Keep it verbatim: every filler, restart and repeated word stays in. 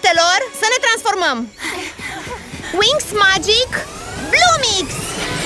fetelor, să ne transformăm! Wings Magic Blue Mix!